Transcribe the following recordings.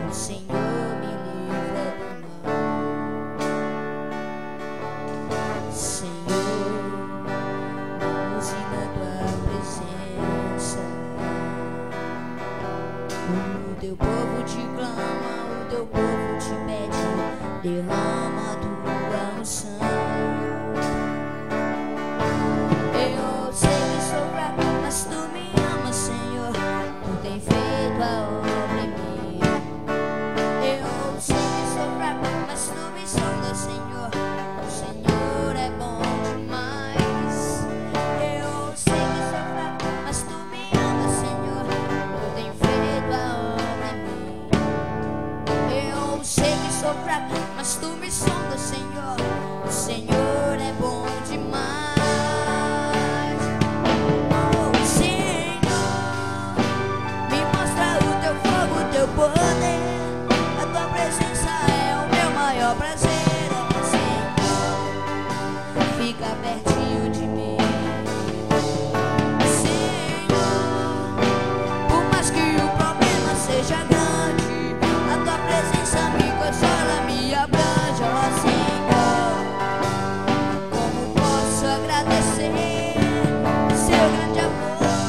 o Senhor me livra do mal. Senhor, me use na tua presença. O teu povo te clama, o teu povo te pede, derrama a tua unção. Eu sei que sou fraco, mas tu me amas, Senhor. Tu tem feito a obra em mim. Eu sei que sou fraco, mas tu me sondas, Senhor. O Senhor é bom demais. Eu sei que sou fraco, mas tu me amas, Senhor. Tu tem feito a obra em mim. Eu sei que sou fraco, mas tu me sondas, Senhor. O Senhor é bom demais. Oh, Senhor, me mostra o teu fogo, o teu poder. A tua presença é o meu maior prazer. Oh, Senhor, fica pertinho de mim. Senhor, por mais que o problema seja grande, a tua presença me consola, me abrange. Oh, Senhor, como posso agradecer seu grande amor?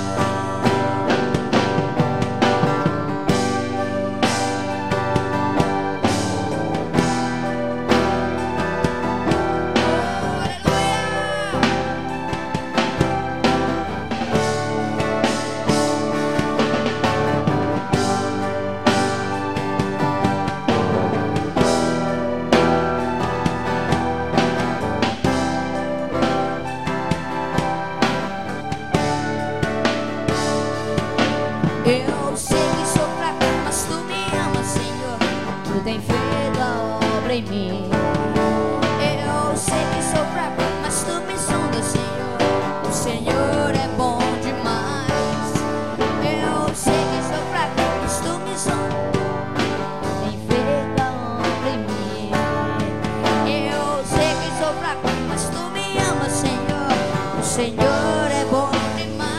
Eu sei que sou fraco, mas tu me amas, Senhor. Tu tem feito a obra em mim. Eu sei que sou fraco, mas tu me sondas, Senhor. O Senhor é bom demais. Eu sei que sou fraco, mas tu me sondas. Tu tem feito a obra em mim. Eu sei que sou fraco, mas tu me amas, Senhor. O Senhor é bom demais.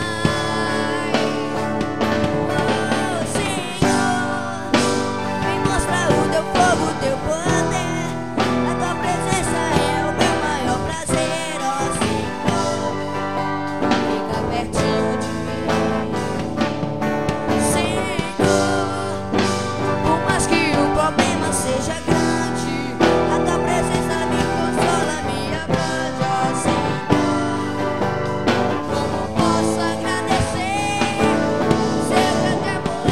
Oh, Senhor, me mostra o teu fogo, o teu poder. A tua presença é o meu maior prazer. Oh, Senhor, fica pertinho de mim. Senhor, por mais que o problema seja grande, a tua presença me consola, me abrange. Oh, Senhor, como posso agradecer seu grande amor?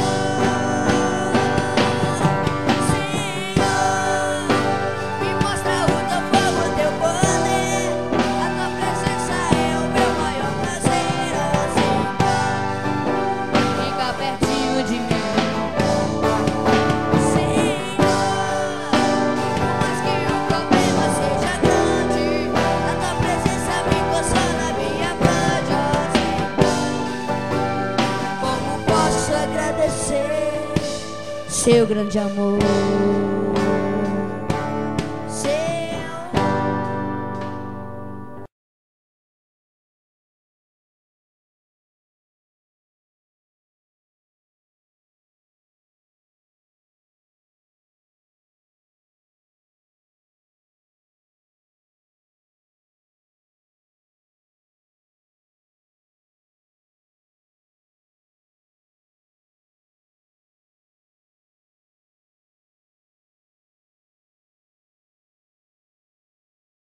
Senhor, me mostra o teu fogo, o teu poder. A tua presença é o meu maior prazer. Oh, Senhor, fica pertinho de mim. Senhor, por mais que o problema seja grande, a tua presença me consola, me abrange. Oh, Senhor, como posso agradecer seu grande amor?